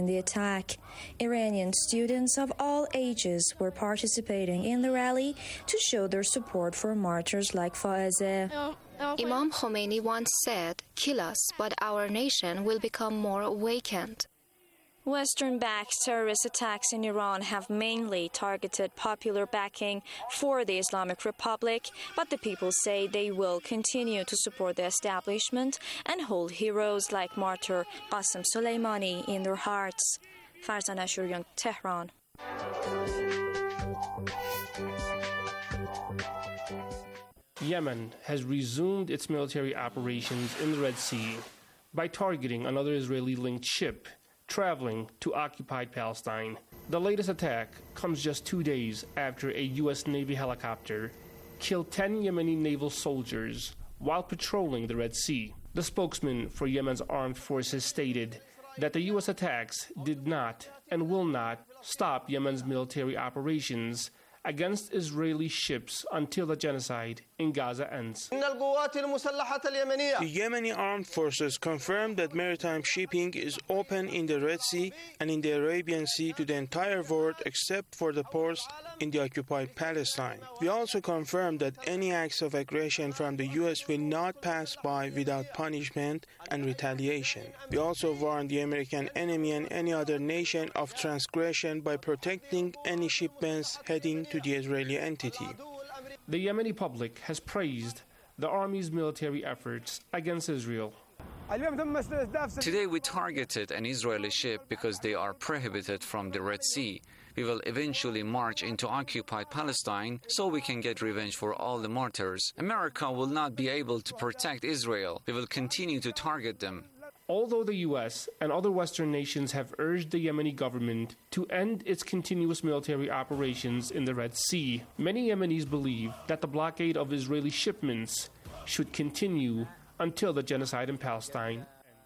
In the attack, Iranian students of all ages were participating in the rally to show their support for martyrs like Fawazeh. Imam Khomeini once said, "Kill us, but our nation will become more awakened." Western-backed terrorist attacks in Iran have mainly targeted popular backing for the Islamic Republic, but the people say they will continue to support the establishment and hold heroes like martyr Qasem Soleimani in their hearts. Farzan Ashurian, Tehran. Yemen has resumed its military operations in the Red Sea by targeting another Israeli-linked ship traveling to occupied Palestine. The latest attack comes just 2 days after a U.S. Navy helicopter killed 10 Yemeni naval soldiers while patrolling the Red Sea. The spokesman for Yemen's armed forces stated that the U.S. attacks did not and will not stop Yemen's military operations against Israeli ships until the genocide in Gaza ends. The Yemeni armed forces confirmed that maritime shipping is open in the Red Sea and in the Arabian Sea to the entire world except for the ports in the occupied Palestine. We also confirmed that any acts of aggression from the U.S. will not pass by without punishment and retaliation. We also warned the American enemy and any other nation of transgression by protecting any shipments heading to the Israeli entity. The Yemeni public has praised the army's military efforts against Israel. Today we targeted an Israeli ship because they are prohibited from the Red Sea. We will eventually march into occupied Palestine so we can get revenge for all the martyrs. America will not be able to protect Israel. We will continue to target them. Although the U.S. and other Western nations have urged the Yemeni government to end its continuous military operations in the Red Sea, many Yemenis believe that the blockade of Israeli shipments should continue until the genocide in Palestine.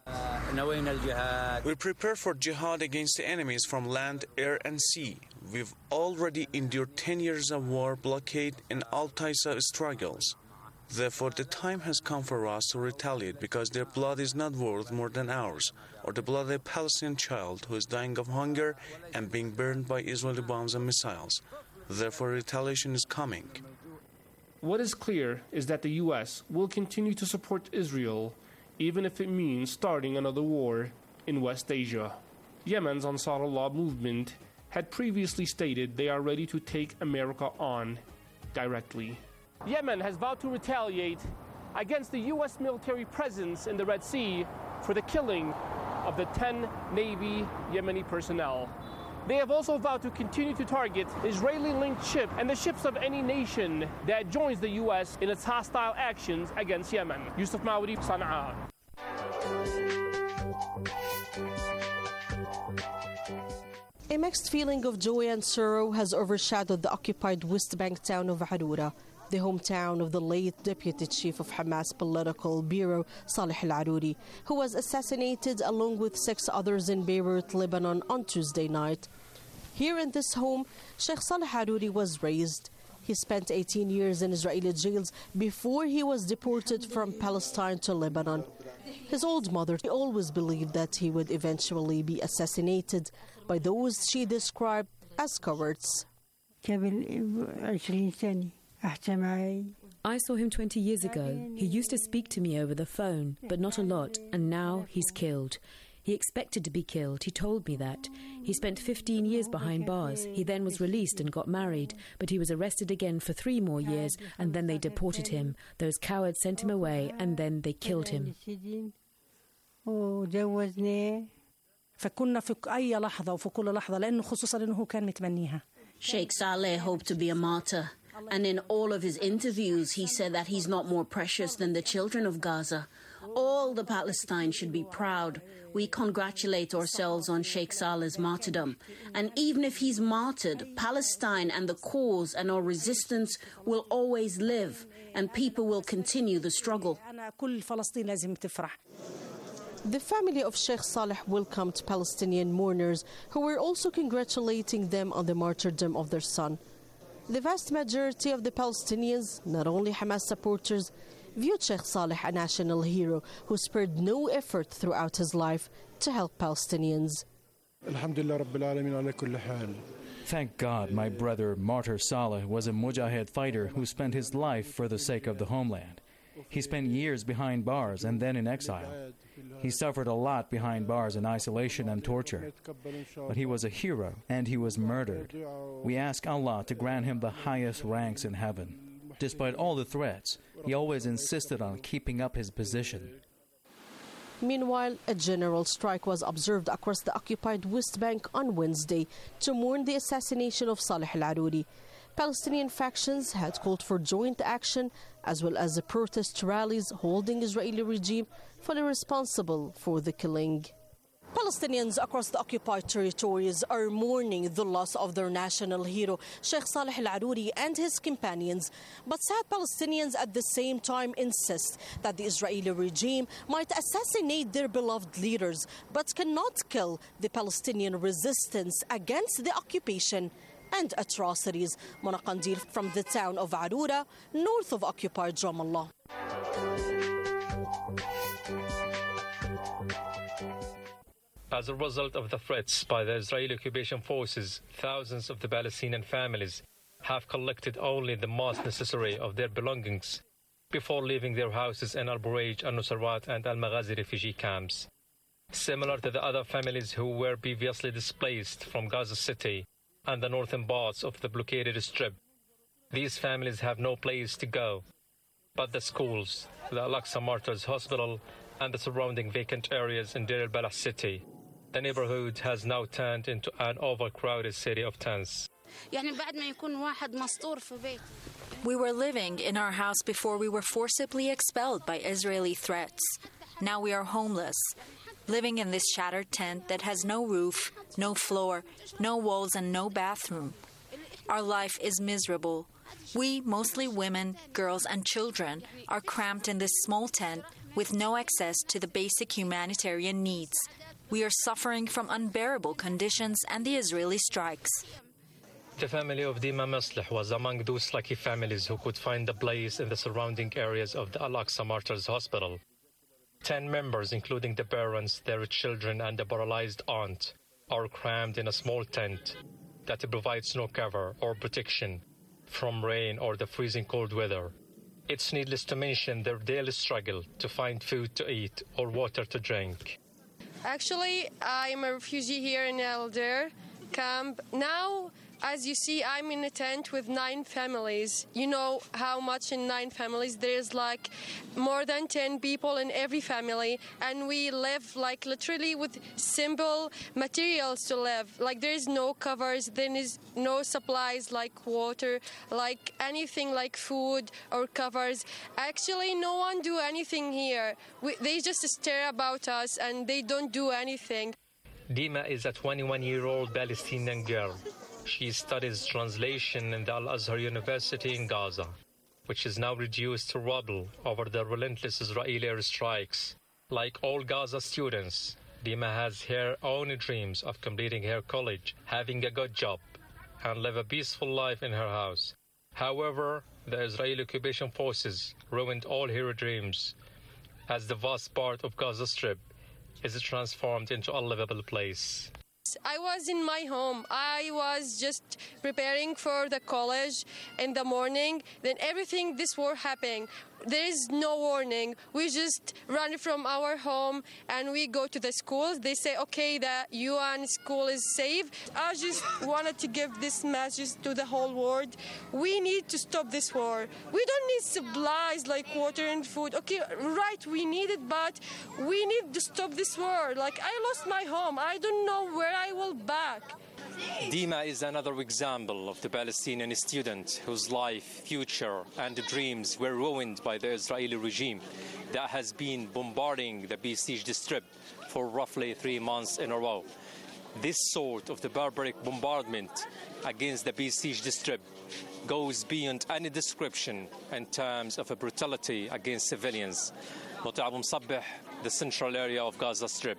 We prepare for jihad against the enemies from land, air, and sea. We've already endured 10 years of war, blockade, and al-types of struggles. Therefore, the time has come for us to retaliate because their blood is not worth more than ours, or the blood of a Palestinian child who is dying of hunger and being burned by Israeli bombs and missiles. Therefore, retaliation is coming. What is clear is that the U.S. will continue to support Israel, even if it means starting another war in West Asia. Yemen's Ansar Allah movement had previously stated they are ready to take America on directly. Yemen has vowed to retaliate against the U.S. military presence in the Red Sea for the killing of the 10 Navy Yemeni personnel. They have also vowed to continue to target Israeli-linked ships and the ships of any nation that joins the U.S. in its hostile actions against Yemen. Yusuf Mawri, Sana'a. A mixed feeling of joy and sorrow has overshadowed the occupied West Bank town of Aroura, the hometown of the late Deputy Chief of Hamas Political Bureau, Saleh al-Arouri, who was assassinated along with 6 others in Beirut, Lebanon on Tuesday night. Here in this home, Sheikh Saleh al-Arouri was raised. He spent 18 years in Israeli jails before he was deported from Palestine to Lebanon. His old mother always believed that he would eventually be assassinated by those she described as cowards. I saw him 20 years ago. He used to speak to me over the phone, but not a lot, and now he's killed. He expected to be killed. He told me that. He spent 15 years behind bars. He then was released and got married, but he was arrested again for 3 more years, and then they deported him. Those cowards sent him away, and then they killed him. فكنا في أي لحظة وفي كل لحظة لأنه خصوصا إنه كان متمنيها. Sheikh Saleh hoped to be a martyr, and in all of his interviews he said that he's not more precious than the children of Gaza. All the Palestine should be proud. We congratulate ourselves on Sheikh Saleh's martyrdom. And even if he's martyred, Palestine and the cause and our resistance will always live, and people will continue the struggle. The family of Sheikh Saleh welcomed Palestinian mourners who were also congratulating them on the martyrdom of their son. The vast majority of the Palestinians, not only Hamas supporters, viewed Sheikh Saleh a national hero who spared no effort throughout his life to help Palestinians. Thank God my brother Martyr Saleh was a Mujahid fighter who spent his life for the sake of the homeland. He spent years behind bars and then in exile. He suffered a lot behind bars in isolation and torture. But he was a hero and he was murdered. We ask Allah to grant him the highest ranks in heaven. Despite all the threats, he always insisted on keeping up his position. Meanwhile, a general strike was observed across the occupied West Bank on Wednesday to mourn the assassination of Saleh al-Aruri. Palestinian factions had called for joint action as well as protest rallies holding Israeli regime fully responsible for the killing. Palestinians across the occupied territories are mourning the loss of their national hero, Sheikh Saleh al-Aruri and his companions. But sad Palestinians at the same time insist that the Israeli regime might assassinate their beloved leaders, but cannot kill the Palestinian resistance against the occupation and atrocities. Mona Qandil from the town of Arura, north of occupied Ramallah. As a result of the threats by the Israeli occupation forces, thousands of the Palestinian families have collected only the most necessary of their belongings before leaving their houses in Al-Bureij, Al-Nusayrat and Al-Maghazi refugee camps. Similar to the other families who were previously displaced from Gaza City and the northern parts of the blockaded Strip, these families have no place to go but the schools, the Al-Aqsa Martyrs Hospital and the surrounding vacant areas in Deir al-Balah city. The neighborhood has now turned into an overcrowded city of tents. We were living in our house before we were forcibly expelled by Israeli threats. Now we are homeless, living in this shattered tent that has no roof, no floor, no walls and no bathroom. Our life is miserable. We, mostly women, girls and children, are cramped in this small tent with no access to the basic humanitarian needs. We are suffering from unbearable conditions and the Israeli strikes. The family of Dima Maslih was among those lucky families who could find a place in the surrounding areas of the Al-Aqsa Martyrs Hospital. 10 members, including the parents, their children and the paralyzed aunt, are crammed in a small tent that provides no cover or protection from rain or the freezing cold weather. It's needless to mention their daily struggle to find food to eat or water to drink. Actually, I'm a refugee here in Al Deir camp. Now, as you see, I'm in a tent with 9 families. You know how much in 9 families? There's like more than 10 people in every family, and we live like literally with simple materials to live. Like there is no covers, there is no supplies like water, like anything like food or covers. Actually, no one do anything here. They just stare about us and they don't do anything. Dima is a 21-year-old Palestinian girl. She studies translation in the Al-Azhar University in Gaza, which is now reduced to rubble over the relentless Israeli airstrikes. Like all Gaza students, Dima has her own dreams of completing her college, having a good job, and live a peaceful life in her house. However, the Israeli occupation forces ruined all her dreams, as the vast part of Gaza Strip is transformed into a livable place. I was in my home. I was just preparing for the college in the morning. Then everything, this war happening. There is no warning. We just run from our home and we go to the schools. They say, okay, the UN school is safe. I just wanted to give this message to the whole world. We need to stop this war. We don't need supplies like water and food. Okay, right, we need it, but we need to stop this war. Like, I lost my home. I don't know where I will back. Dima is another example of the Palestinian student whose life, future, and dreams were ruined by the Israeli regime that has been bombarding the besieged Strip for roughly 3 months in a row. This sort of the barbaric bombardment against the besieged Strip goes beyond any description in terms of a brutality against civilians. Moti Abu Msabbeh, the central area of Gaza Strip.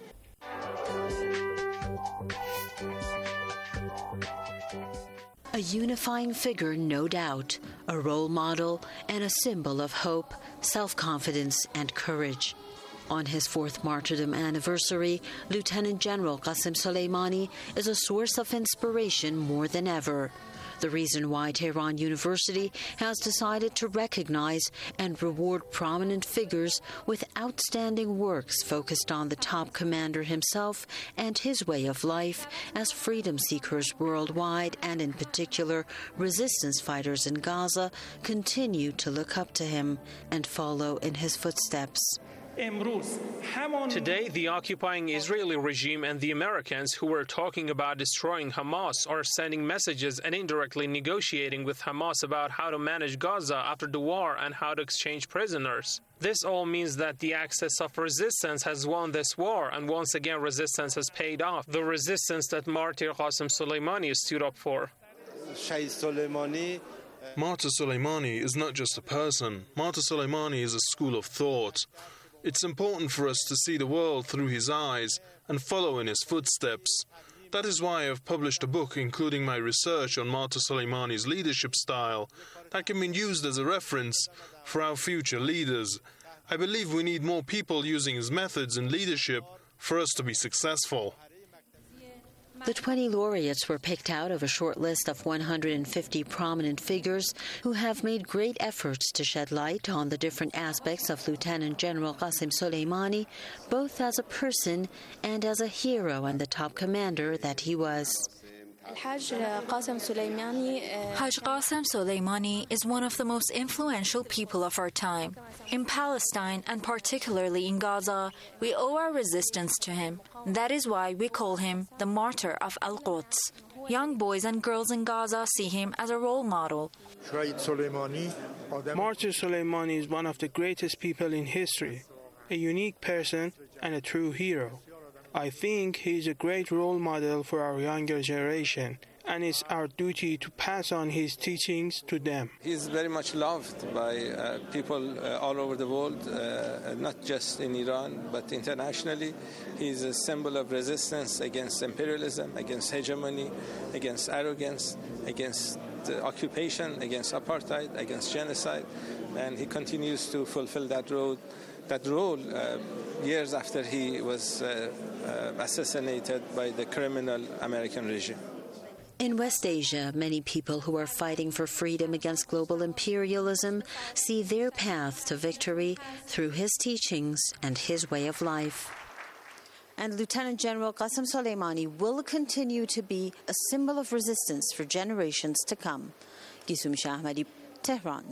A unifying figure, no doubt, a role model and a symbol of hope, self-confidence and courage. On his 4th martyrdom anniversary, Lieutenant General Qasem Soleimani is a source of inspiration more than ever. The reason why Tehran University has decided to recognize and reward prominent figures with outstanding works focused on the top commander himself and his way of life as freedom seekers worldwide, and in particular resistance fighters in Gaza, continue to look up to him and follow in his footsteps. Today, the occupying Israeli regime and the Americans who were talking about destroying Hamas are sending messages and indirectly negotiating with Hamas about how to manage Gaza after the war and how to exchange prisoners. This all means that the axis of resistance has won this war, and once again resistance has paid off, the resistance that martyr Qasem Soleimani stood up for. Martyr Soleimani is not just a person. Martyr Soleimani is a school of thought. It's important for us to see the world through his eyes and follow in his footsteps. That is why I have published a book including my research on Martyr Soleimani's leadership style that can be used as a reference for our future leaders. I believe we need more people using his methods in leadership for us to be successful. The 20 laureates were picked out of a short list of 150 prominent figures who have made great efforts to shed light on the different aspects of Lieutenant General Qasem Soleimani, both as a person and as a hero and the top commander that he was. Haj Qasem Soleimani is one of the most influential people of our time. In Palestine, and particularly in Gaza, we owe our resistance to him. That is why we call him the martyr of Al-Quds. Young boys and girls in Gaza see him as a role model. Martyr Soleimani is one of the greatest people in history, a unique person and a true hero. I think he is a great role model for our younger generation, and it's our duty to pass on his teachings to them. He is very much loved by people all over the world, not just in Iran, but internationally. He is a symbol of resistance against imperialism, against hegemony, against arrogance, against occupation, against apartheid, against genocide, and he continues to fulfill that role years after he was assassinated by the criminal American regime. In West Asia, many people who are fighting for freedom against global imperialism see their path to victory through his teachings and his way of life. And Lieutenant General Qasem Soleimani will continue to be a symbol of resistance for generations to come. Gisum Shah Ahmadi, Tehran.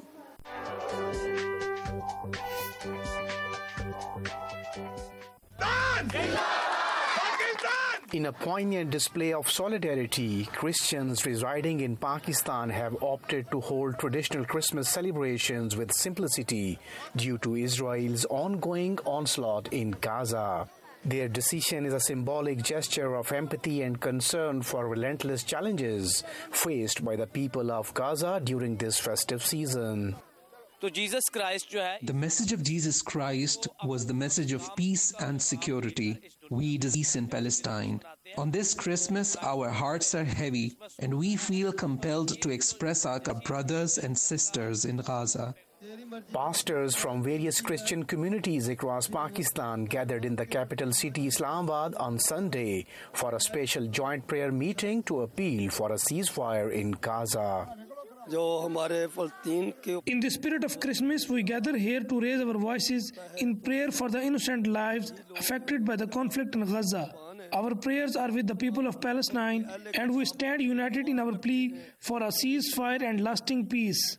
In a poignant display of solidarity, Christians residing in Pakistan have opted to hold traditional Christmas celebrations with simplicity due to Israel's ongoing onslaught in Gaza. Their decision is a symbolic gesture of empathy and concern for relentless challenges faced by the people of Gaza during this festive season. The message of Jesus Christ was the message of peace and security. We desire peace in Palestine. On this Christmas, our hearts are heavy, and we feel compelled to express our brothers and sisters in Gaza. Pastors from various Christian communities across Pakistan gathered in the capital city Islamabad on Sunday for a special joint prayer meeting to appeal for a ceasefire in Gaza. In the spirit of Christmas, we gather here to raise our voices in prayer for the innocent lives affected by the conflict in Gaza. Our prayers are with the people of Palestine, and we stand united in our plea for a ceasefire and lasting peace.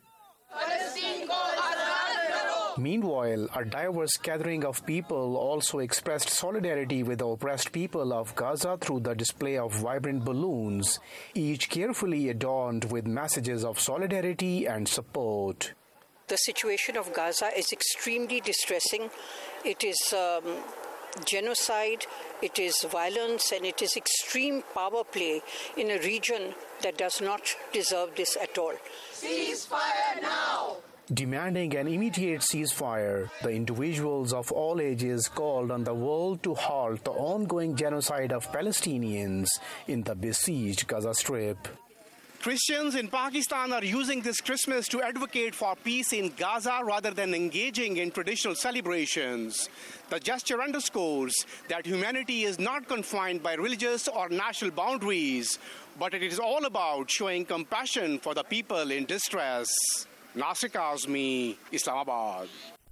Meanwhile, a diverse gathering of people also expressed solidarity with the oppressed people of Gaza through the display of vibrant balloons, each carefully adorned with messages of solidarity and support. The situation of Gaza is extremely distressing. It is genocide, it is violence, and it is extreme power play in a region that does not deserve this at all. Ceasefire now! Demanding an immediate ceasefire, the individuals of all ages called on the world to halt the ongoing genocide of Palestinians in the besieged Gaza Strip. Christians in Pakistan are using this Christmas to advocate for peace in Gaza rather than engaging in traditional celebrations. The gesture underscores that humanity is not confined by religious or national boundaries, but it is all about showing compassion for the people in distress. Nasir Kazmi, Islamabad.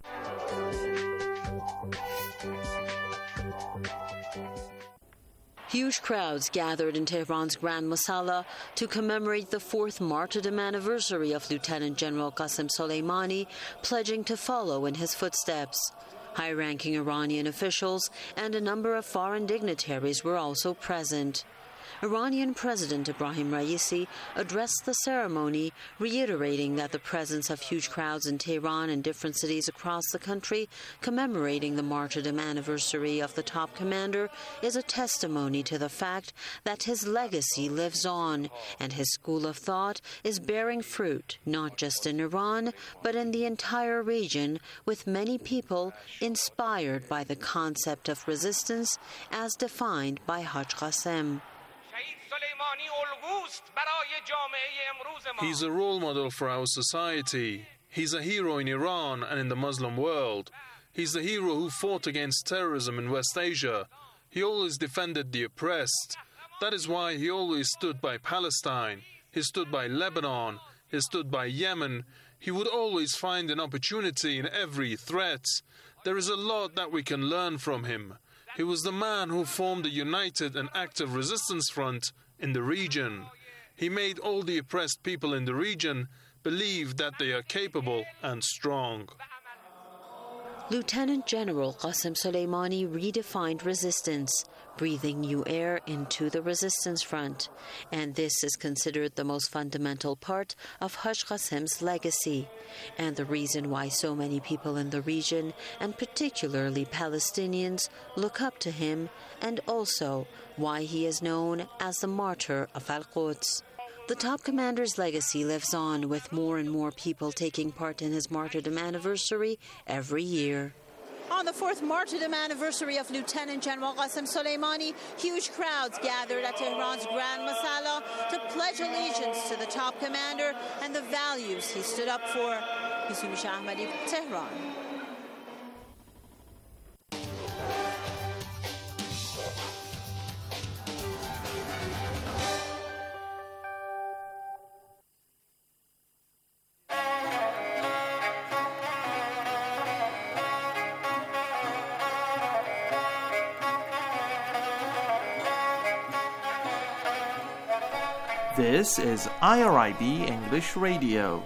Huge crowds gathered in Tehran's Grand Masala to commemorate the 4th martyrdom anniversary of Lieutenant General Qasem Soleimani, pledging to follow in his footsteps. High-ranking Iranian officials and a number of foreign dignitaries were also present. Iranian President Ebrahim Raisi addressed the ceremony, reiterating that the presence of huge crowds in Tehran and different cities across the country commemorating the martyrdom anniversary of the top commander is a testimony to the fact that his legacy lives on and his school of thought is bearing fruit not just in Iran but in the entire region, with many people inspired by the concept of resistance as defined by Haj Qasem. He's a role model for our society. He's a hero in Iran and in the Muslim world. He's the hero who fought against terrorism in West Asia. He always defended the oppressed. That is why he always stood by Palestine. He stood by Lebanon. He stood by Yemen. He would always find an opportunity in every threat. There is a lot that we can learn from him. He was the man who formed a united and active resistance front in the region. He made all the oppressed people in the region believe that they are capable and strong. Lieutenant General Qasem Soleimani redefined resistance, breathing new air into the resistance front. And this is considered the most fundamental part of Haj Qasem's legacy, and the reason why so many people in the region, and particularly Palestinians, look up to him, and also why he is known as the martyr of Al-Quds. The top commander's legacy lives on, with more and more people taking part in his martyrdom anniversary every year. On the 4th martyrdom anniversary of Lieutenant General Qasem Soleimani, huge crowds gathered at Tehran's Grand Masala to pledge allegiance to the top commander and the values he stood up for. Hisumi Shah Ahmadi, Tehran. This is IRIB English Radio.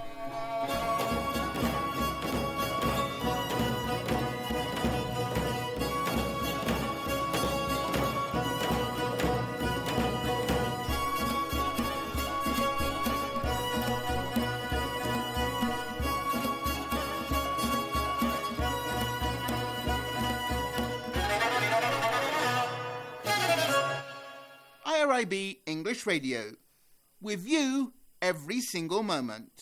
IRIB English Radio. With you every single moment.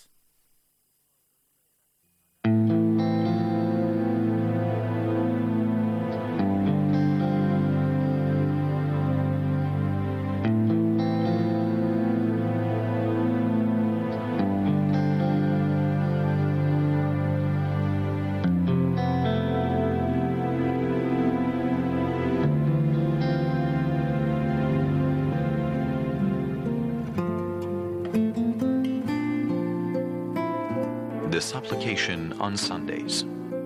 The supplication on Sundays.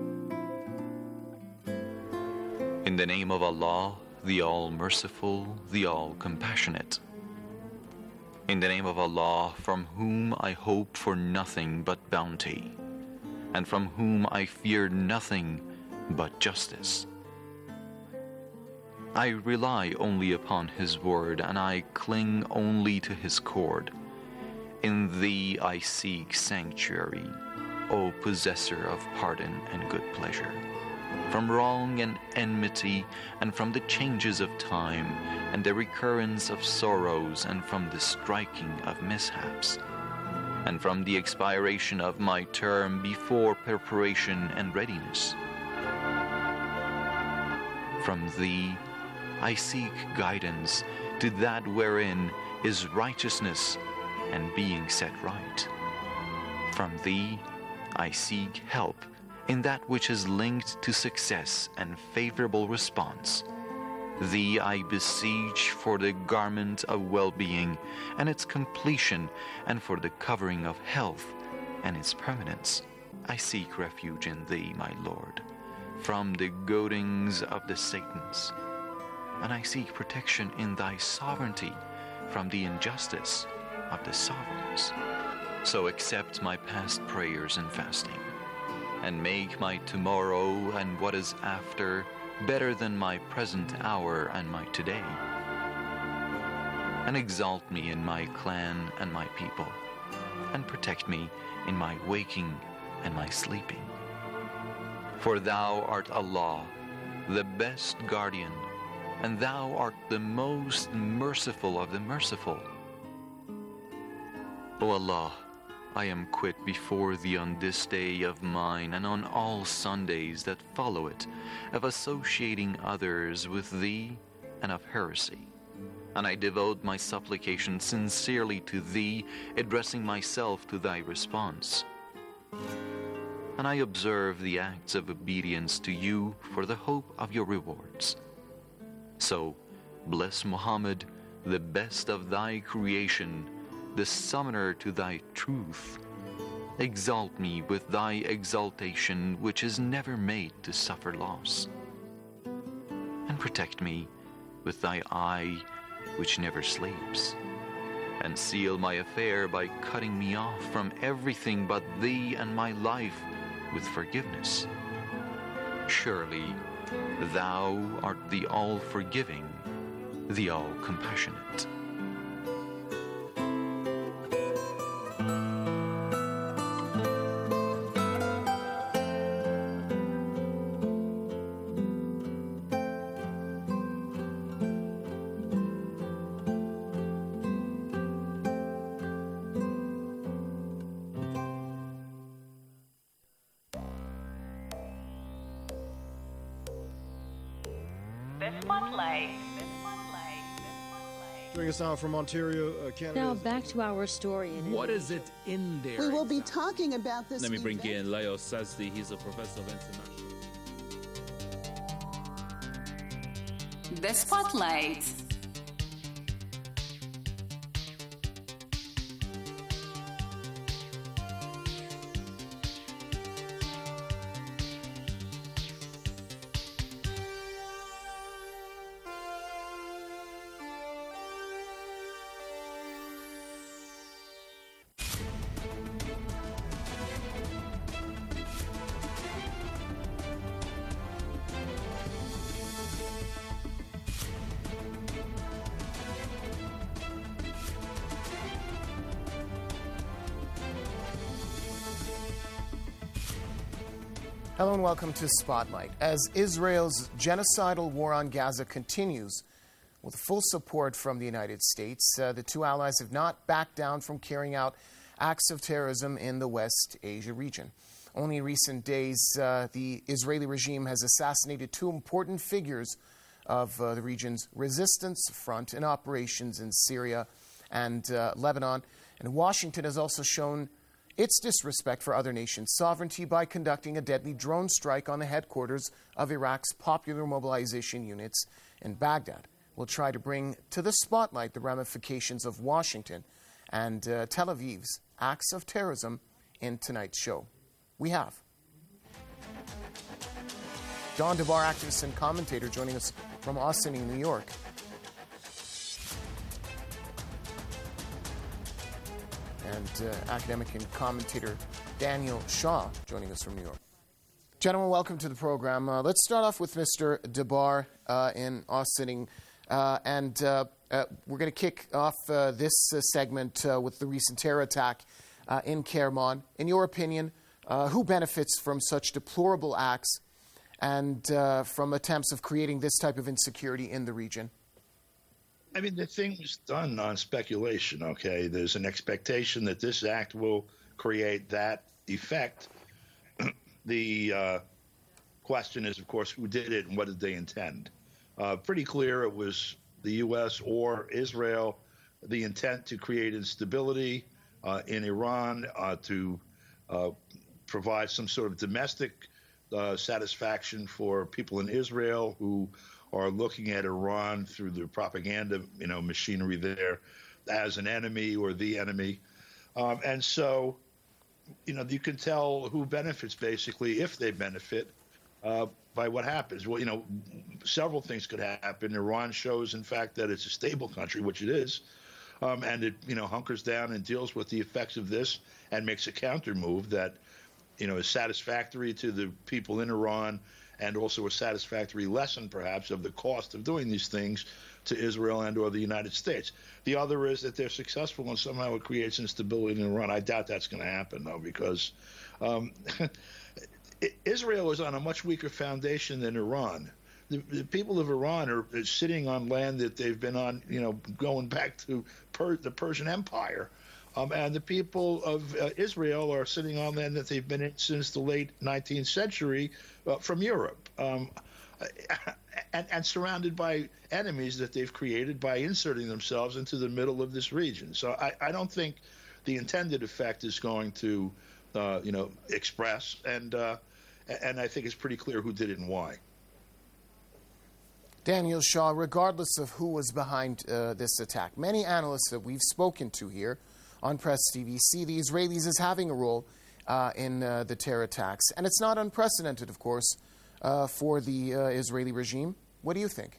In the name of Allah, the All-Merciful, the All-Compassionate. In the name of Allah, from whom I hope for nothing but bounty, and from whom I fear nothing but justice. I rely only upon His word, and I cling only to His cord. In Thee I seek sanctuary, O possessor of pardon and good pleasure, from wrong and enmity, and from the changes of time, and the recurrence of sorrows, and from the striking of mishaps, and from the expiration of my term before preparation and readiness. From Thee I seek guidance to that wherein is righteousness, and being set right. From thee I seek help in that which is linked to success and favorable response. Thee I beseech for the garment of well-being and its completion, and for the covering of health and its permanence. I seek refuge in thee, my Lord, from the goadings of the Satans, and I seek protection in thy sovereignty from the injustice of the sovereigns. So accept my past prayers and fasting, and make my tomorrow and what is after better than my present hour and my today. And exalt me in my clan and my people, and protect me in my waking and my sleeping. For thou art Allah, the best guardian, and thou art the most merciful of the merciful. O Allah, I am quit before thee on this day of mine, and on all Sundays that follow it, of associating others with thee and of heresy. And I devote my supplication sincerely to thee, addressing myself to thy response. And I observe the acts of obedience to you for the hope of your rewards. So, bless Muhammad, the best of thy creation, the summoner to thy truth. Exalt me with thy exaltation, which is never made to suffer loss. And protect me with thy eye, which never sleeps. And seal my affair by cutting me off from everything but thee and my life with forgiveness. Surely thou art the all-forgiving, the all-compassionate. Joining us now from Ontario, Canada. Now back to our story. What is it in there? We will be talking about this. Let me bring in Leo Sazdi. He's a professor of international. The Spotlight. Hello and welcome to Spotlight. As Israel's genocidal war on Gaza continues, with full support from the United States, the two allies have not backed down from carrying out acts of terrorism in the West Asia region. Only in recent days, the Israeli regime has assassinated two important figures of the region's resistance front in operations in Syria and Lebanon. And Washington has also shown its disrespect for other nations' sovereignty by conducting a deadly drone strike on the headquarters of Iraq's Popular Mobilization Units in Baghdad. We'll try to bring to the spotlight the ramifications of Washington and Tel Aviv's acts of terrorism in tonight's show. We have Don DeBar, activist and commentator, joining us from Austin, New York. And academic and commentator Daniel Shaw joining us from New York. Gentlemen, welcome to the program. Let's start off with Mr. DeBar in Austin. We're going to kick off this segment with the recent terror attack in Kerman. In your opinion, who benefits from such deplorable acts and from attempts of creating this type of insecurity in the region? I mean, the thing was done on speculation, okay? There's an expectation that this act will create that effect. The question is, of course, who did it and what did they intend? Pretty clear it was the U.S. or Israel. the intent to create instability in Iran, to provide some sort of domestic satisfaction for people in Israel who are looking at Iran through the propaganda, machinery there as an enemy or the enemy. And so, you can tell who benefits, basically, if they benefit by what happens. Well, several things could happen. Iran shows, in fact, that it's a stable country, which it is, and it, hunkers down and deals with the effects of this and makes a counter move that, is satisfactory to the people in Iran and also a satisfactory lesson, perhaps, of the cost of doing these things to Israel and or the United States. The other is that they're successful and somehow it creates instability in Iran. I doubt that's going to happen, though, because Israel is on a much weaker foundation than Iran. The people of Iran are sitting on land that they've been on, going back to the Persian Empire. And the people of Israel are sitting on land that they've been in since the late 19th century from Europe, and surrounded by enemies that they've created by inserting themselves into the middle of this region. So I don't think the intended effect is going to, express, and I think it's pretty clear who did it and why. Daniel Shaw, regardless of who was behind this attack, many analysts that we've spoken to here on Press TV see the Israelis as having a role in the terror attacks. And it's not unprecedented, of course, for the Israeli regime. What do you think?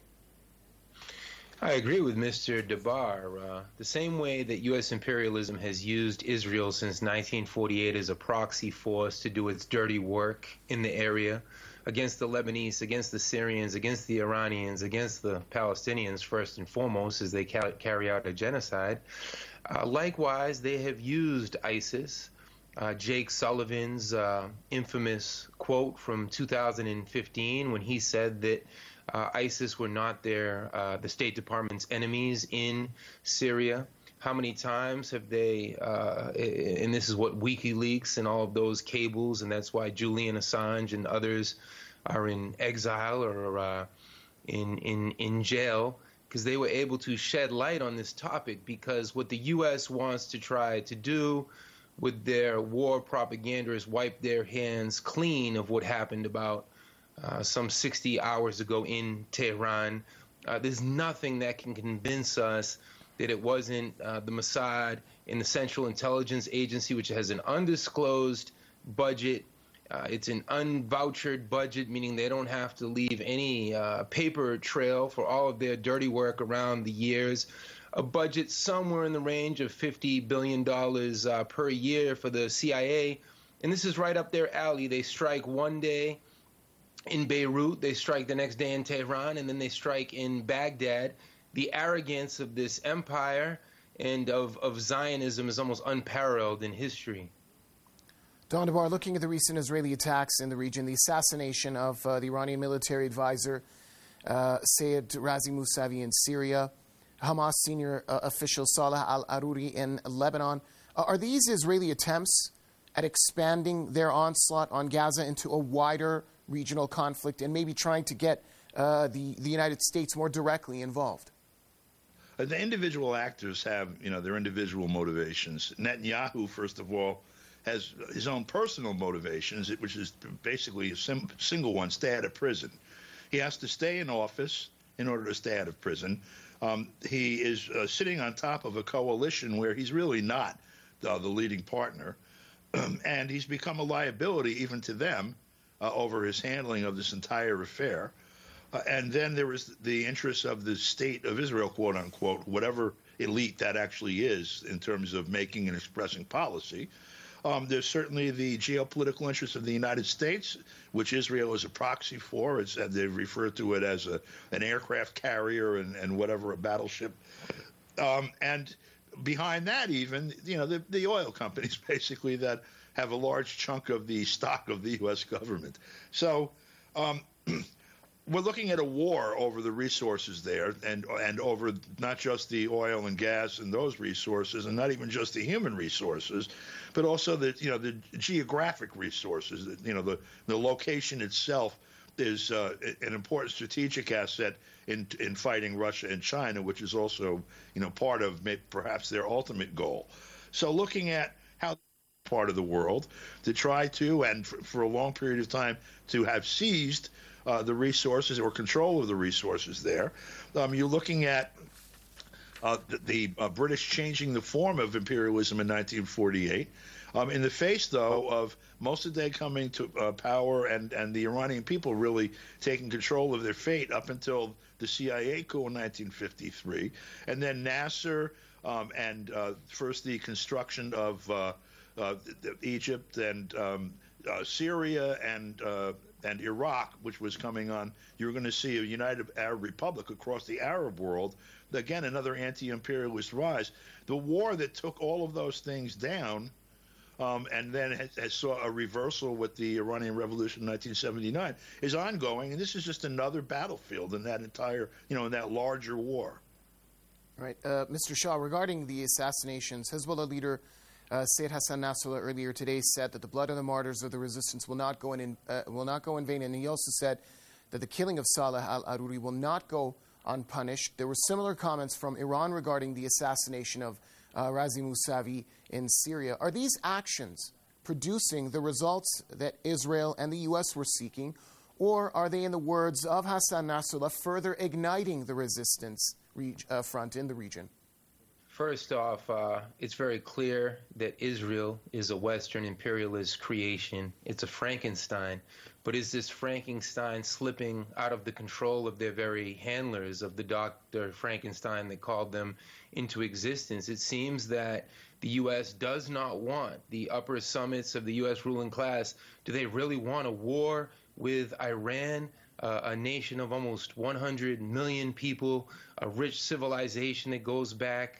I agree with Mr. Dabar. The same way that U.S. imperialism has used Israel since 1948 as a proxy force to do its dirty work in the area against the Lebanese, against the Syrians, against the Iranians, against the Palestinians, first and foremost, as they carry out a genocide. Likewise, they have used ISIS. Jake Sullivan's infamous quote from 2015 when he said that ISIS were not the State Department's enemies in Syria. How many times have they, and this is what WikiLeaks and all of those cables, and that's why Julian Assange and others are in exile or in jail, because they were able to shed light on this topic, because what the U.S. wants to try to do with their war propaganda is wipe their hands clean of what happened about some 60 hours ago in Tehran. There's nothing that can convince us that it wasn't the Mossad and the Central Intelligence Agency, which has an undisclosed budget. It's an unvouchered budget, meaning they don't have to leave any paper trail for all of their dirty work around the years. A budget somewhere in the range of $50 billion per year for the CIA. And this is right up their alley. They strike one day in Beirut, they strike the next day in Tehran, and then they strike in Baghdad. The arrogance of this empire and of Zionism is almost unparalleled in history. Don Dabar, looking at the recent Israeli attacks in the region, the assassination of the Iranian military advisor Sayed Razi Mousavi in Syria, Hamas senior official Salah al-Aruri in Lebanon, are these Israeli attempts at expanding their onslaught on Gaza into a wider regional conflict and maybe trying to get the United States more directly involved? The individual actors have, their individual motivations. Netanyahu, first of all, has his own personal motivations, which is basically a single one: stay out of prison. He has to stay in office in order to stay out of prison. He is sitting on top of a coalition where he's really not the leading partner, and he's become a liability even to them over his handling of this entire affair. And then there is the interests of the state of Israel, quote unquote, whatever elite that actually is in terms of making and expressing policy. There's certainly the geopolitical interests of the United States, which Israel is a proxy for. They refer to it as an aircraft carrier and whatever, a battleship. And behind that, even, the oil companies, basically, that have a large chunk of the stock of the U.S. government. So we're looking at a war over the resources there and over not just the oil and gas and those resources, and not even just the human resources, but also the geographic resources, the location itself is an important strategic asset in fighting Russia and China, which is also, part of perhaps their ultimate goal. So looking at how part of the world to try to, and for a long period of time, to have seized the resources or control of the resources there. You're looking at the British changing the form of imperialism in 1948. In the face, though, of Mossadegh coming to power and the Iranian people really taking control of their fate up until the CIA coup in 1953, and then Nasser and first the construction of Egypt and Syria and Iraq, which was coming on, you were going to see a united Arab Republic across the Arab world. Again, another anti-imperialist rise. The war that took all of those things down and then has saw a reversal with the Iranian Revolution in 1979 is ongoing, and this is just another battlefield in that entire, in that larger war. Right. Mr. Shah, regarding the assassinations, Hezbollah leader Sayyid Hassan Nasrallah earlier today said that the blood of the martyrs of the resistance will not go in vain, and he also said that the killing of Saleh al-Aruri will not go unpunished. There were similar comments from Iran regarding the assassination of Razi Mousavi in Syria. Are these actions producing the results that Israel and the U.S. were seeking, or are they, in the words of Hassan Nasrallah, further igniting the resistance front in the region? First off, it's very clear that Israel is a Western imperialist creation. It's a Frankenstein. But is this Frankenstein slipping out of the control of their very handlers, of the Dr. Frankenstein that called them into existence? It seems that the U.S. does not want the upper summits of the U.S. ruling class. Do they really want a war with Iran, a nation of almost 100 million people, a rich civilization that goes back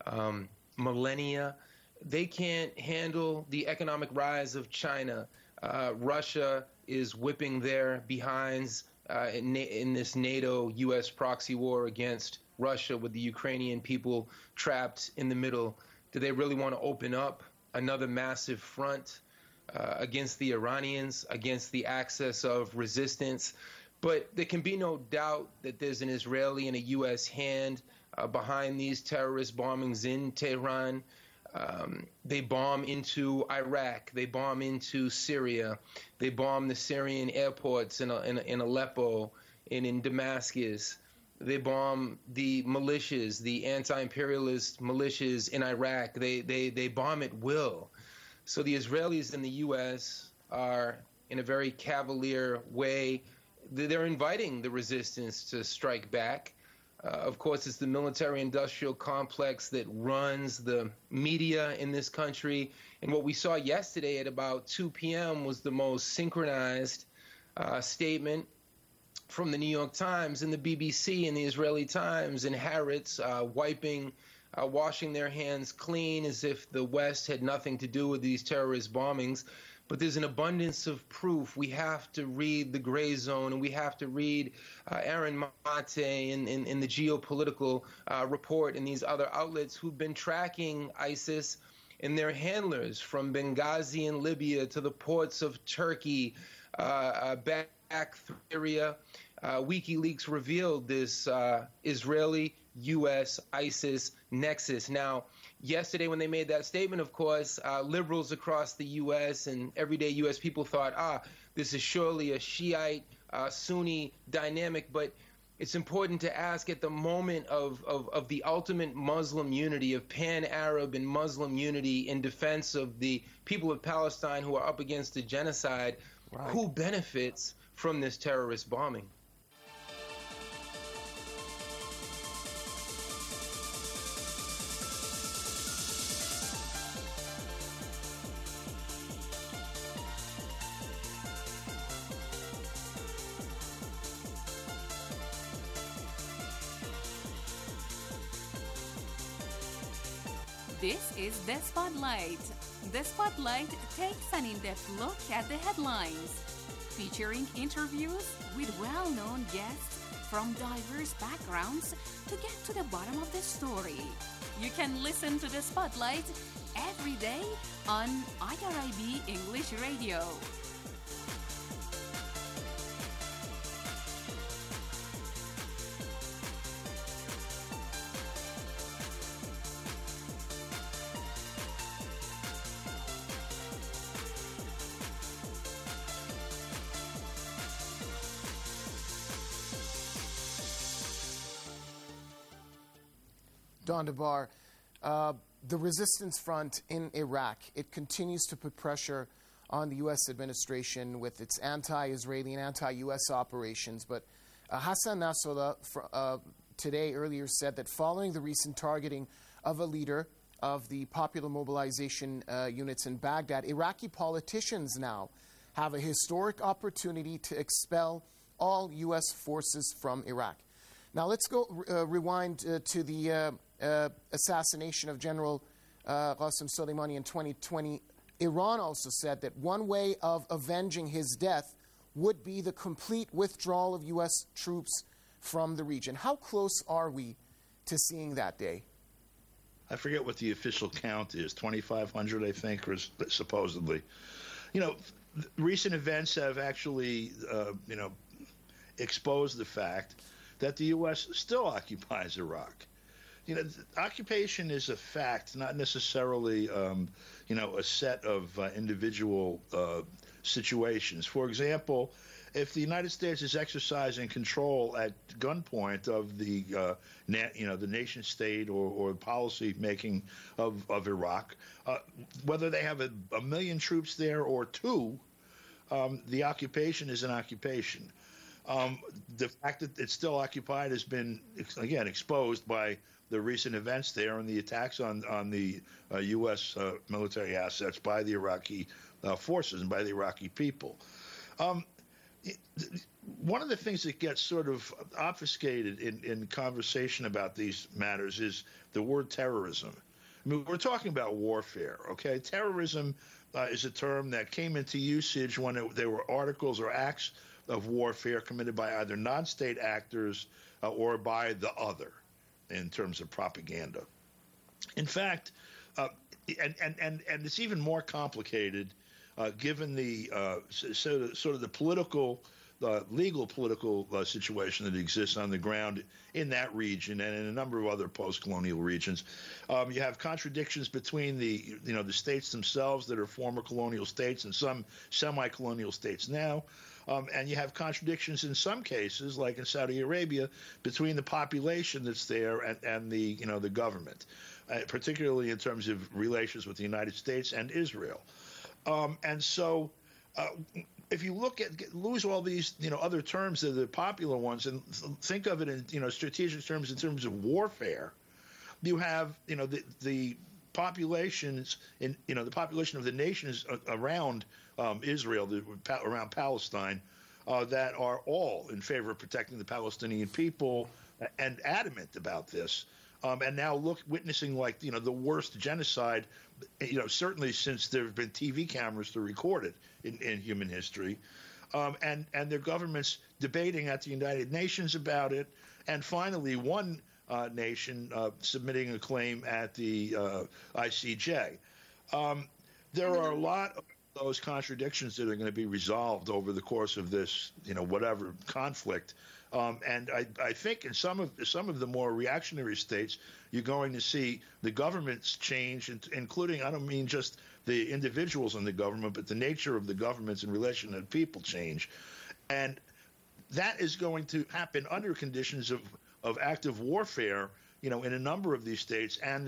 millennia? They can't handle the economic rise of China. Russia is whipping their behinds in this NATO-U.S. proxy war against Russia, with the Ukrainian people trapped in the middle. Do they really want to open up another massive front against the Iranians, against the axis of resistance? But there can be no doubt that there's an Israeli and a U.S. hand behind these terrorist bombings in Tehran. They bomb into Iraq. They bomb into Syria. They bomb the Syrian airports in Aleppo and in Damascus. They bomb the militias, the anti-imperialist militias in Iraq. They bomb at will. So the Israelis and the U.S. are, in a very cavalier way, they're inviting the resistance to strike back. Of course, it's the military-industrial complex that runs the media in this country. And what we saw yesterday at about 2 p.m. was the most synchronized statement from the New York Times and the BBC and the Israeli Times, and Haaretz washing their hands clean as if the West had nothing to do with these terrorist bombings. But there's an abundance of proof. We have to read The Gray Zone, and we have to read Aaron Mate in the Geopolitical Report and these other outlets who've been tracking ISIS and their handlers from Benghazi in Libya to the ports of Turkey, back through Syria. WikiLeaks revealed this Israeli-U.S. ISIS nexus. Now, yesterday when they made that statement, of course, liberals across the U.S. and everyday U.S. people thought, this is surely a Shiite, Sunni dynamic. But it's important to ask, at the moment of the ultimate Muslim unity, of pan-Arab and Muslim unity in defense of the people of Palestine who are up against the genocide, right, who benefits from this terrorist bombing? This is The Spotlight. The Spotlight takes an in-depth look at the headlines, featuring interviews with well-known guests from diverse backgrounds to get to the bottom of the story. You can listen to The Spotlight every day on IRIB English Radio. Don DeBar, the resistance front in Iraq, it continues to put pressure on the U.S. administration with its anti-Israeli and anti-U.S. operations. But Hassan Nasrallah today earlier said that following the recent targeting of a leader of the Popular Mobilization units in Baghdad, Iraqi politicians now have a historic opportunity to expel all U.S. forces from Iraq. Now let's go rewind to the assassination of General Qasem Soleimani in 2020. Iran also said that one way of avenging his death would be the complete withdrawal of U.S. troops from the region. How close are we to seeing that day? I forget what the official count is, 2,500, I think, or supposedly. Recent events have actually, exposed the fact that the U.S. still occupies Iraq. Occupation is a fact, not necessarily, a set of individual situations. For example, if the United States is exercising control at gunpoint of the, the nation state or policy making of Iraq, whether they have a million troops there or two, the occupation is an occupation. The fact that it's still occupied has been, again, exposed by the recent events there and the attacks on the U.S. Military assets by the Iraqi forces and by the Iraqi people. One of the things that gets sort of obfuscated in conversation about these matters is the word terrorism. I mean, we're talking about warfare, okay? Terrorism is a term that came into usage when there were articles or acts of warfare committed by either non-state actors or by the other in terms of propaganda. In fact, and it's even more complicated given the sort of the political, legal political situation that exists on the ground in that region and in a number of other post-colonial regions. You have contradictions between the states themselves that are former colonial states and some semi-colonial states now. And you have contradictions in some cases, like in Saudi Arabia, between the population that's there and the the government, particularly in terms of relations with the United States and Israel. And so, if you lose all these other terms that are the popular ones and think of it in strategic terms in terms of warfare, you have the populations the population of the nations around Israel, around Palestine, that are all in favor of protecting the Palestinian people and adamant about this, and now witnessing the worst genocide, certainly since there have been TV cameras to record it in human history, and their governments debating at the United Nations about it, and finally one nation submitting a claim at the ICJ. There are a lot of those contradictions that are going to be resolved over the course of this, whatever conflict. And I think in some of the more reactionary states, you're going to see the governments change, including, I don't mean just the individuals in the government, but the nature of the governments in relation to people change. And that is going to happen under conditions of active warfare, in a number of these states and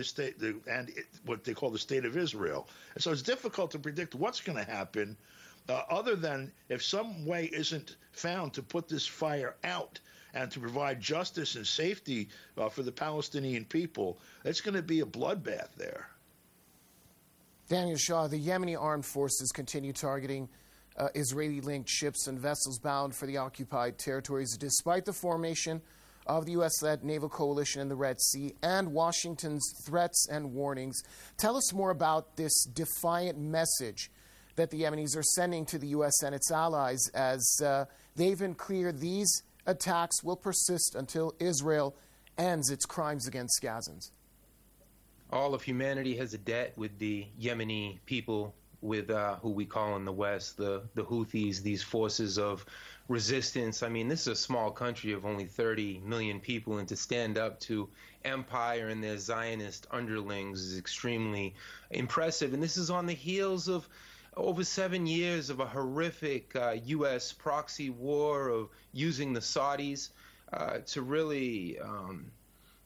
what they call the State of Israel. And so it's difficult to predict what's going to happen, other than if some way isn't found to put this fire out and to provide justice and safety for the Palestinian people. It's going to be a bloodbath there. Daniel Shaw, the Yemeni armed forces continue targeting Israeli-linked ships and vessels bound for the occupied territories, despite the formation of the U.S.-led naval coalition in the Red Sea and Washington's threats and warnings. Tell us more about this defiant message that the Yemenis are sending to the U.S. and its allies, as they've been clear these attacks will persist until Israel ends its crimes against Gazans. All of humanity has a debt with the Yemeni people, with who we call in the West the Houthis, these forces of resistance. I mean, this is a small country of only 30 million people, and to stand up to empire and their Zionist underlings is extremely impressive. And this is on the heels of over 7 years of a horrific U.S. proxy war of using the Saudis to really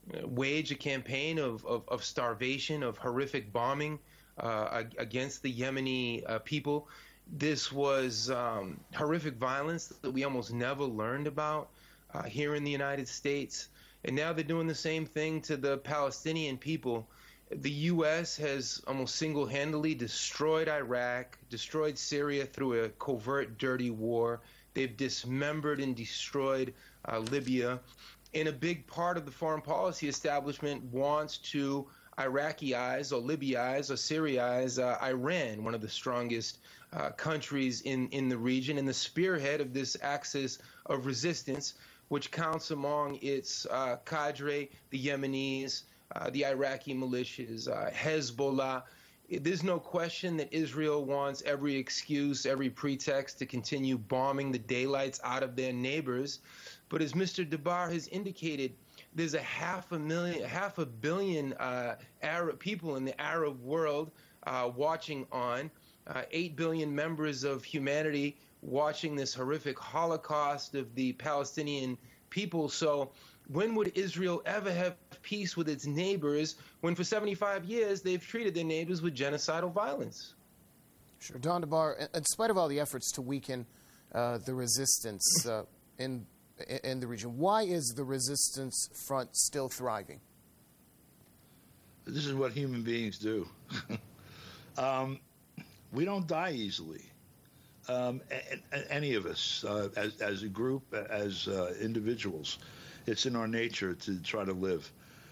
wage a campaign of starvation, of horrific bombing against the Yemeni people. This was horrific violence that we almost never learned about here in the United States. And now they're doing the same thing to the Palestinian people. The U.S. has almost single-handedly destroyed Iraq, destroyed Syria through a covert, dirty war. They've dismembered and destroyed Libya. And a big part of the foreign policy establishment wants to Iraqi-ize or Libya-ize or Syria-ize Iran, one of the strongest countries in the region, and the spearhead of this axis of resistance, which counts among its cadre the Yemenis, the Iraqi militias, Hezbollah. There's no question that Israel wants every excuse, every pretext to continue bombing the daylights out of their neighbors. But as Mr. Dabar has indicated, there's half a billion Arab people in the Arab world watching on, 8 billion members of humanity watching this horrific Holocaust of the Palestinian people. So when would Israel ever have peace with its neighbors when for 75 years they've treated their neighbors with genocidal violence? Sure. Don Dabar, in spite of all the efforts to weaken the resistance in the region, why is the resistance front still thriving? This is what human beings do. We don't die easily. Any of us, as a group, as individuals. It's in our nature to try to live.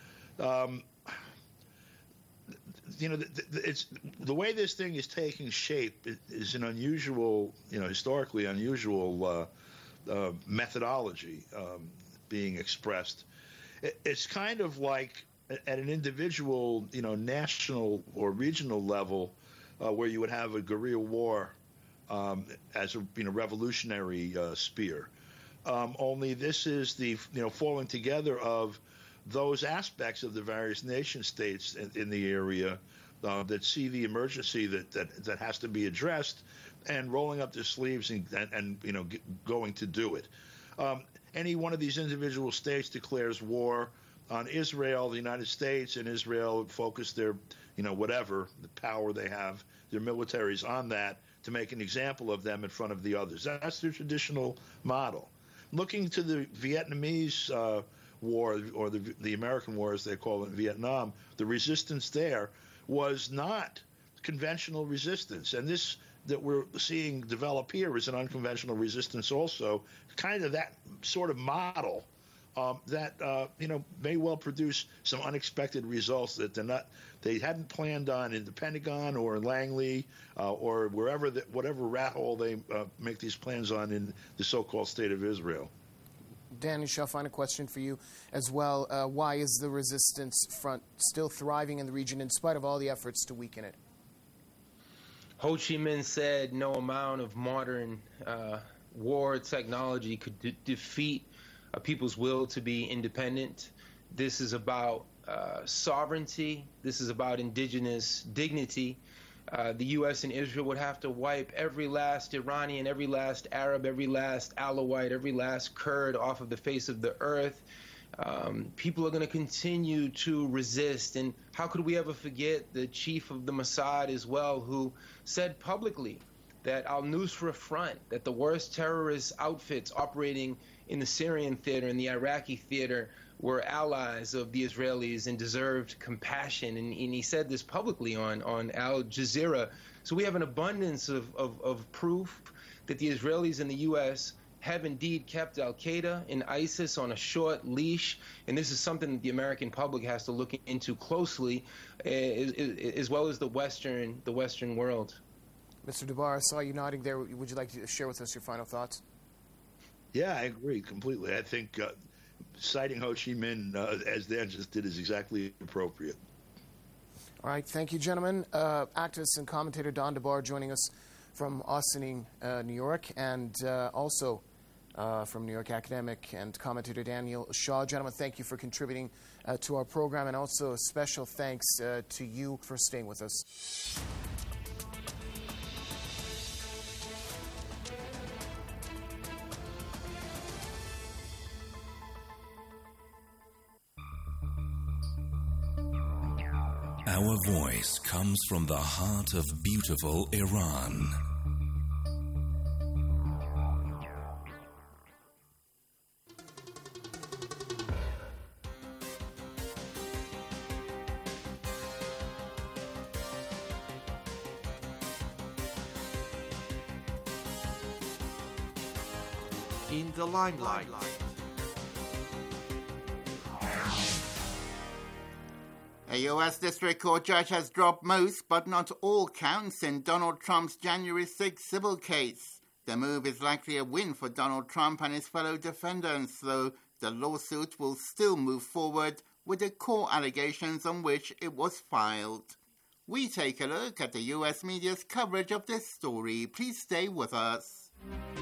It's the way this thing is taking shape is an unusual, historically unusual methodology being expressed. It's kind of like at an individual, national or regional level, where you would have a guerrilla war as a revolutionary spear. Only this is the falling together of those aspects of the various nation states in the area that see the emergency that has to be addressed, and rolling up their sleeves and going to do it. Any one of these individual states declares war on Israel, the United States, and Israel focus their whatever the power they have, their militaries on that to make an example of them in front of the others. That's their traditional model. Looking to the Vietnamese war, or the American war as they call it in Vietnam, the resistance there was not conventional resistance. And this that we're seeing develop here is an unconventional resistance also, kind of that sort of model that may well produce some unexpected results that they hadn't planned on in the Pentagon or in Langley or wherever, whatever rat hole they make these plans on in the so-called state of Israel. Dan Shaw, final question for you as well. Why is the resistance front still thriving in the region in spite of all the efforts to weaken it? Ho Chi Minh said no amount of modern war technology could defeat a people's will to be independent. This is about sovereignty. This is about indigenous dignity. The U.S. and Israel would have to wipe every last Iranian, every last Arab, every last Alawite, every last Kurd off of the face of the earth. People are going to continue to resist. And how could we ever forget the chief of the Mossad as well, who said publicly that al-Nusra Front, that the worst terrorist outfits operating in the Syrian theater and the Iraqi theater were allies of the Israelis and deserved compassion. And he said this publicly on Al Jazeera. So we have an abundance of proof that the Israelis and the U.S. have indeed kept al-Qaeda and ISIS on a short leash. And this is something that the American public has to look into closely, as well as the Western world. Mr. Dabar, I saw you nodding there. Would you like to share with us your final thoughts? Yeah, I agree completely. I think citing Ho Chi Minh, as Dan just did, is exactly appropriate. All right. Thank you, gentlemen. Activist and commentator Don Dabar joining us from Ossining, New York, and also from New York, academic and commentator Daniel Shaw. Gentlemen, thank you for contributing to our program, and also a special thanks to you for staying with us. Our voice comes from the heart of beautiful Iran. In the limelight. A U.S. District Court judge has dropped most, but not all, counts in Donald Trump's January 6 civil case. The move is likely a win for Donald Trump and his fellow defendants, though the lawsuit will still move forward with the core allegations on which it was filed. We take a look at the U.S. media's coverage of this story. Please stay with us.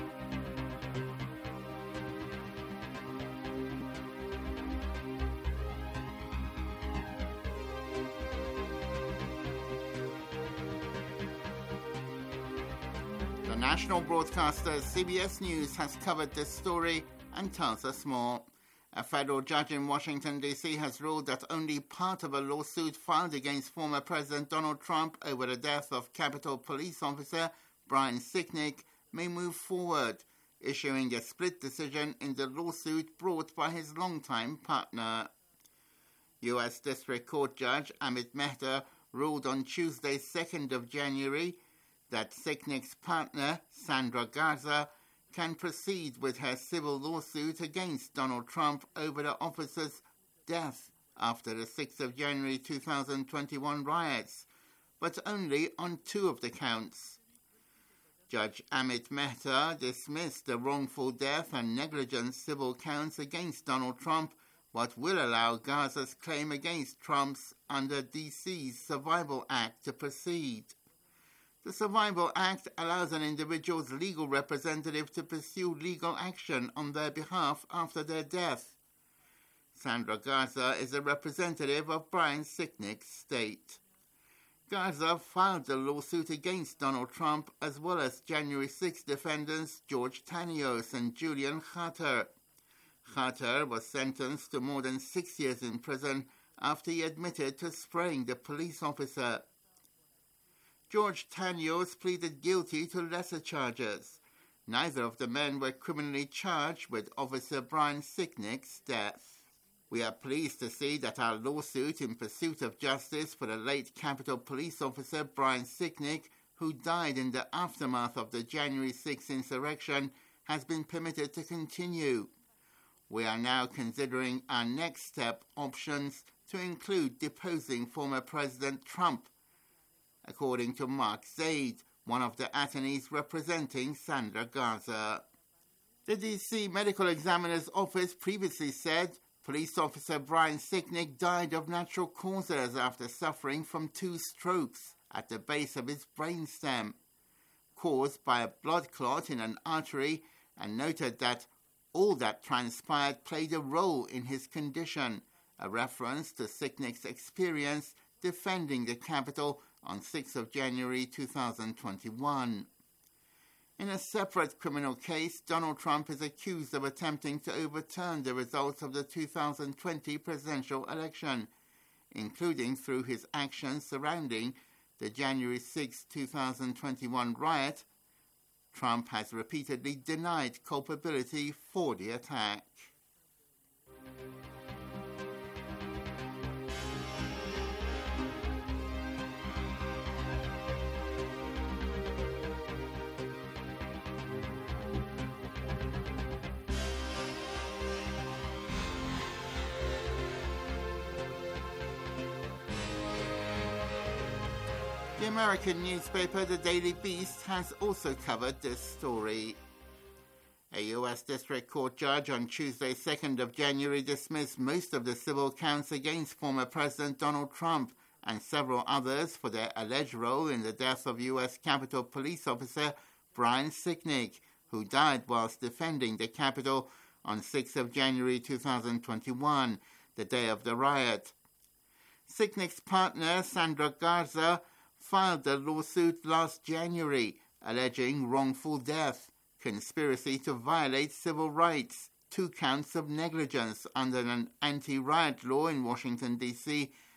National broadcaster CBS News has covered this story and tells us more. A federal judge in Washington, D.C. has ruled that only part of a lawsuit filed against former President Donald Trump over the death of Capitol Police officer Brian Sicknick may move forward, issuing a split decision in the lawsuit brought by his longtime partner. U.S. District Court Judge Amit Mehta ruled on Tuesday, 2nd of January, that Sicknick's partner, Sandra Garza, can proceed with her civil lawsuit against Donald Trump over the officer's death after the 6th of January 2021 riots, but only on 2 of the counts. Judge Amit Mehta dismissed the wrongful death and negligence civil counts against Donald Trump, but will allow Garza's claim against Trump's under D.C.'s Survival Act to proceed. The Survival Act allows an individual's legal representative to pursue legal action on their behalf after their death. Sandra Garza is a representative of Brian Sicknick's state. Garza filed the lawsuit against Donald Trump as well as January 6 defendants George Tanios and Julian Khater. Khater was sentenced to more than 6 years in prison after he admitted to spraying the police officer. George Tanios pleaded guilty to lesser charges. Neither of the men were criminally charged with Officer Brian Sicknick's death. We are pleased to see that our lawsuit in pursuit of justice for the late Capitol Police officer Brian Sicknick, who died in the aftermath of the January 6 insurrection, has been permitted to continue. We are now considering our next step options to include deposing former President Trump, according to Mark Zaid, one of the attorneys representing Sandra Garza. The D.C. Medical Examiner's Office previously said police officer Brian Sicknick died of natural causes after suffering from 2 strokes at the base of his brainstem, caused by a blood clot in an artery, and noted that all that transpired played a role in his condition, a reference to Sicknick's experience defending the Capitol on 6th of January 2021. In a separate criminal case, Donald Trump is accused of attempting to overturn the results of the 2020 presidential election, including through his actions surrounding the January 6, 2021 riot. Trump has repeatedly denied culpability for the attack. The American newspaper The Daily Beast has also covered this story. A U.S. District Court judge on Tuesday, 2nd of January, dismissed most of the civil counts against former President Donald Trump and several others for their alleged role in the death of U.S. Capitol Police officer Brian Sicknick, who died whilst defending the Capitol on 6th of January 2021, the day of the riot. Sicknick's partner, Sandra Garza, filed the lawsuit last January, alleging wrongful death, conspiracy to violate civil rights, 2 counts of negligence under an anti-riot law in Washington, D.C.,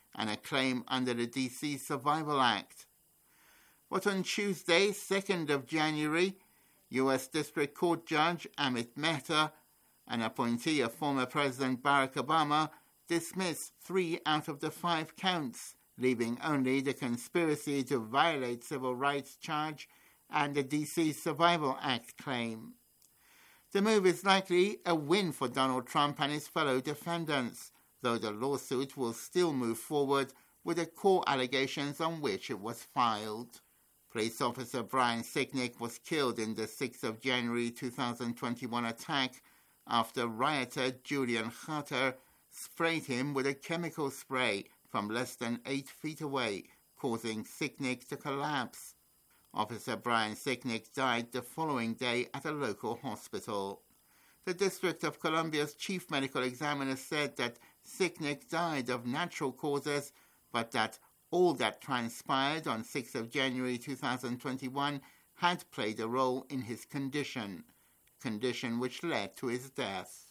and a claim under the D.C. Survival Act. But on Tuesday, 2nd of January, U.S. District Court Judge Amit Mehta, an appointee of former President Barack Obama, dismissed 3 out of the 5 counts, leaving only the conspiracy to violate civil rights charge and the D.C. Survival Act claim. The move is likely a win for Donald Trump and his fellow defendants, though the lawsuit will still move forward with the core allegations on which it was filed. Police officer Brian Sicknick was killed in the 6th of January 2021 attack after rioter Julian Khater sprayed him with a chemical spray from less than 8 feet away, causing Sicknick to collapse. Officer Brian Sicknick died the following day at a local hospital. The District of Columbia's chief medical examiner said that Sicknick died of natural causes, but that all that transpired on 6th of January 2021 had played a role in his condition which led to his death.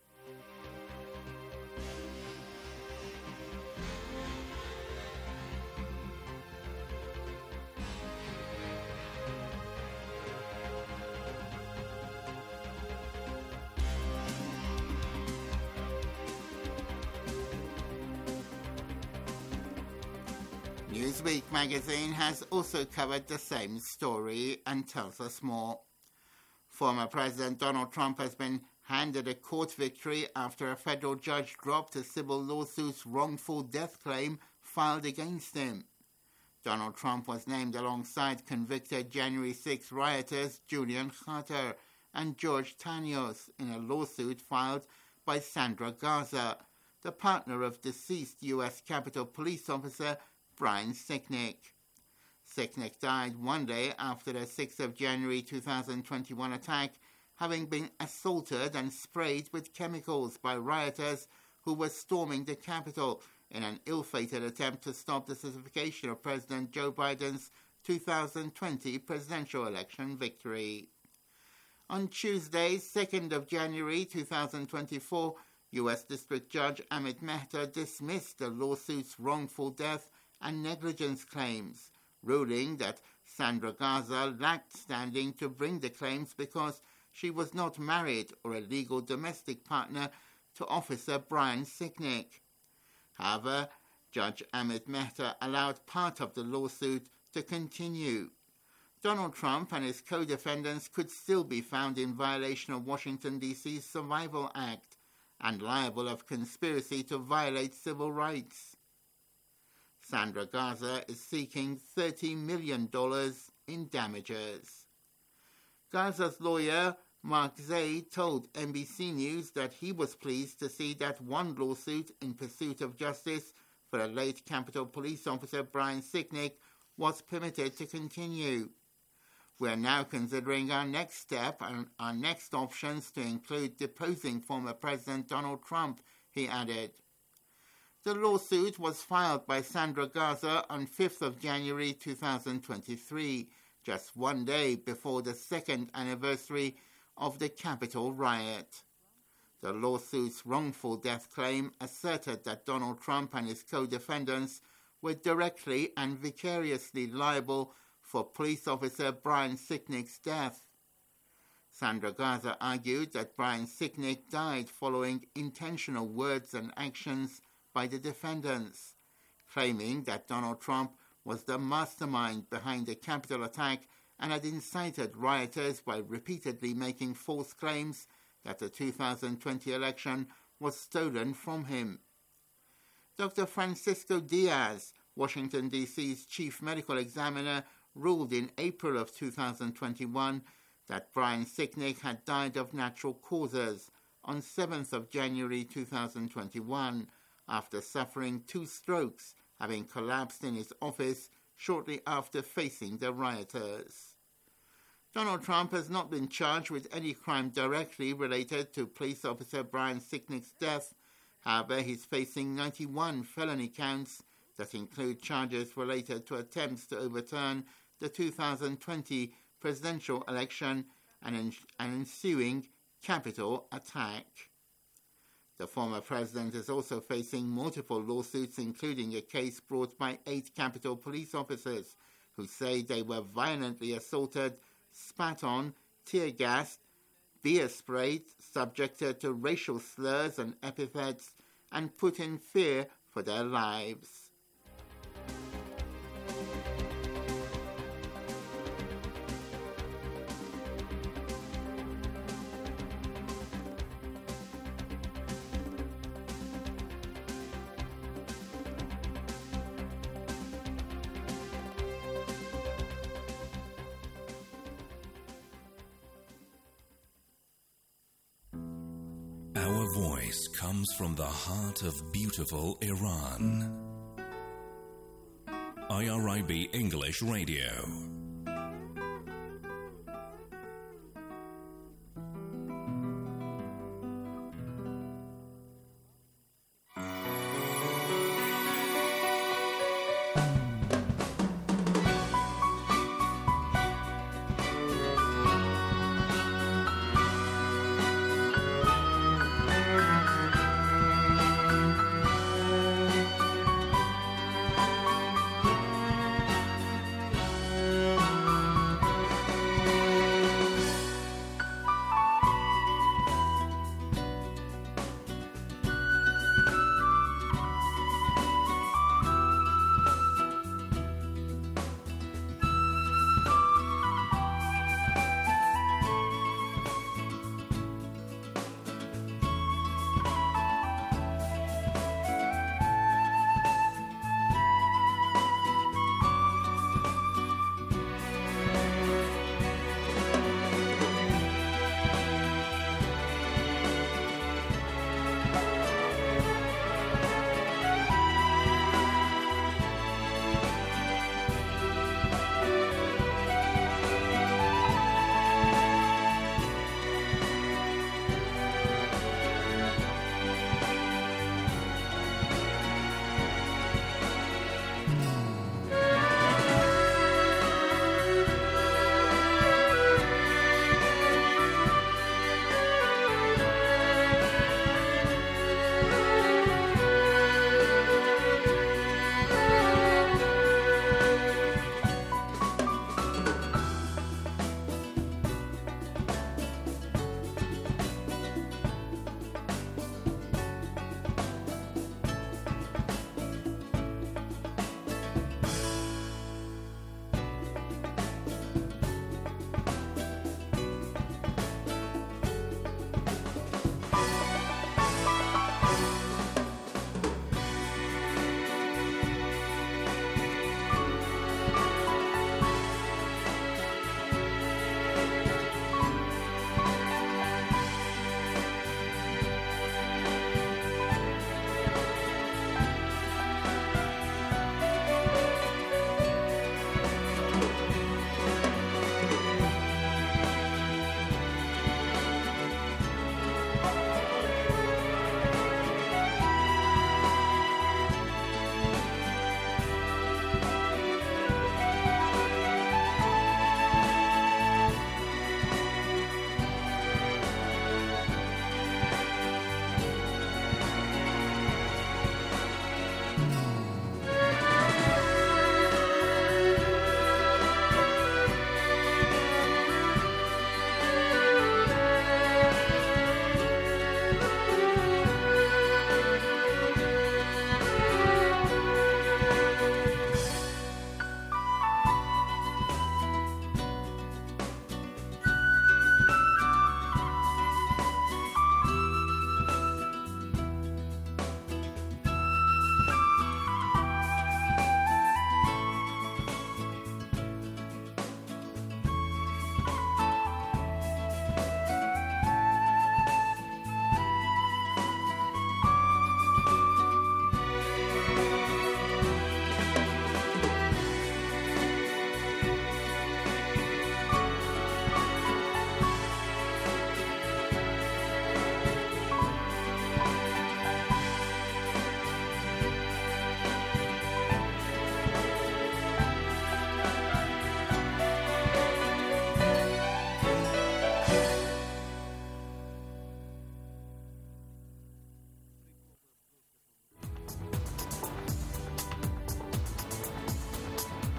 Newsweek magazine has also covered the same story and tells us more. Former President Donald Trump has been handed a court victory after a federal judge dropped a civil lawsuit's wrongful death claim filed against him. Donald Trump was named alongside convicted January 6 rioters Julian Khater and George Tanios in a lawsuit filed by Sandra Garza, the partner of deceased U.S. Capitol Police officer Brian Sicknick. Sicknick died one day after the 6th of January 2021 attack, having been assaulted and sprayed with chemicals by rioters who were storming the Capitol in an ill-fated attempt to stop the certification of President Joe Biden's 2020 presidential election victory. On Tuesday, 2nd of January 2024, U.S. District Judge Amit Mehta dismissed the lawsuit's wrongful death and negligence claims, ruling that Sandra Garza lacked standing to bring the claims because she was not married or a legal domestic partner to Officer Brian Sicknick. However, Judge Amit Mehta allowed part of the lawsuit to continue. Donald Trump and his co-defendants could still be found in violation of Washington, D.C.'s Survival Act and liable of conspiracy to violate civil rights. Sandra Garza is seeking $30 million in damages. Garza's lawyer, Mark Zay, told NBC News that he was pleased to see that one lawsuit in pursuit of justice for a late Capitol Police officer Brian Sicknick was permitted to continue. We are now considering our next step and our next options to include deposing former President Donald Trump, he added. The lawsuit was filed by Sandra Garza on 5th of January 2023, just one day before the second anniversary of the Capitol riot. The lawsuit's wrongful death claim asserted that Donald Trump and his co-defendants were directly and vicariously liable for police officer Brian Sicknick's death. Sandra Garza argued that Brian Sicknick died following intentional words and actions by the defendants, claiming that Donald Trump was the mastermind behind the Capitol attack and had incited rioters by repeatedly making false claims that the 2020 election was stolen from him. Dr. Francisco Diaz, Washington, D.C.'s chief medical examiner, ruled in April of 2021 that Brian Sicknick had died of natural causes on 7th of January 2021, after suffering 2 strokes, having collapsed in his office shortly after facing the rioters. Donald Trump has not been charged with any crime directly related to police officer Brian Sicknick's death. However, he's facing 91 felony counts that include charges related to attempts to overturn the 2020 presidential election and an ensuing Capitol attack. The former president is also facing multiple lawsuits, including a case brought by 8 Capitol police officers who say they were violently assaulted, spat on, tear-gassed, beer sprayed, subjected to racial slurs and epithets, and put in fear for their lives. Our voice comes from the heart of beautiful Iran. IRIB English Radio.